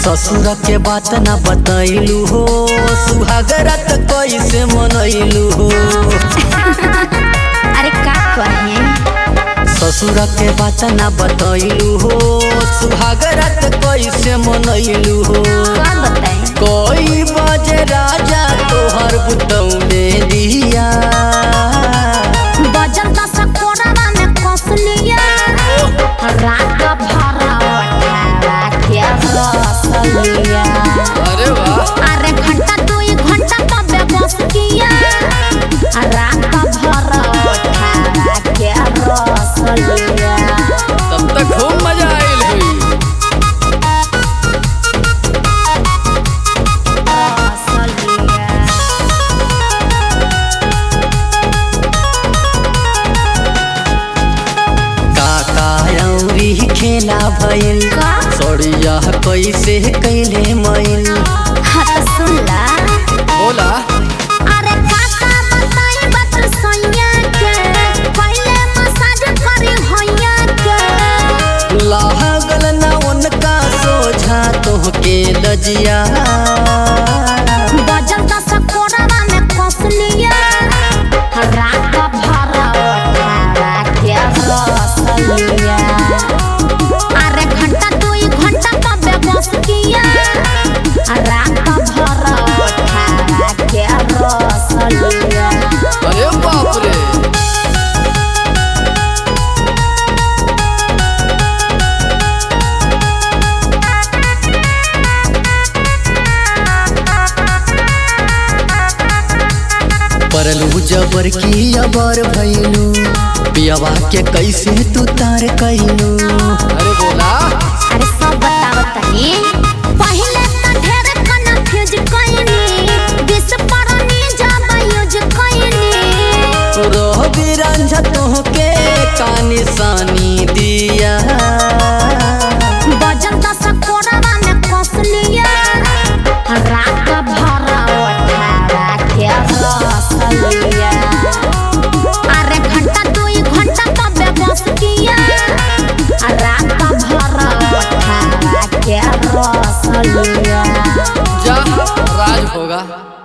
ससुर के बात ना बतैलू हो, सुहागरात कैसे मनैलू हो। अरे का कहे ससुर के बात ना बतैलू हो, सुहागरात कैसे मनैलू हो। का बताए कोई बजे राजा तोहर बुतौले दिया, बजल 10 कोरवा में कस लिया, रात भर उठावा के रस लिया। अरे वाह, अरे घंटा 2 घंटा तबे बस किया, रात भर उठावा के रस लिया। तब तक खूब मजा आइल हुई। रस लिया। काका औरी खेला भइल, का? सड़िया कैसे कैले मैल। हाँ तो सुन ला। बोला अरे काका बताई बात सैया के, पहले मसाज करी होया के। लागल ना उनका सोझा तोहके लजिया, बजल 10 कोरवा में कस लिया, रात भर उठावा के रस लिया। अरे घंटा 2 घंटा तबे बस किया, रात भर उठावा के रस लिया। अरे बाप रे। परलू जबर की अबर भैलू, पियवा के कैसे तू तार कैलू। अरे बोला अरे सब बतावतनी, पहले त ढेर कन्फ्यूज कइनी, दिस परनी जब यूज कइनी। रोह बिरंझ तोहके का निशानी दिया, बजल 10 कोरवा में कस लिया, रात भर उठावा के रस लिया। अरे घंटा 2 घंटा तबे बस किया, रात भर उठावा के रस लिया। जा राज होगा।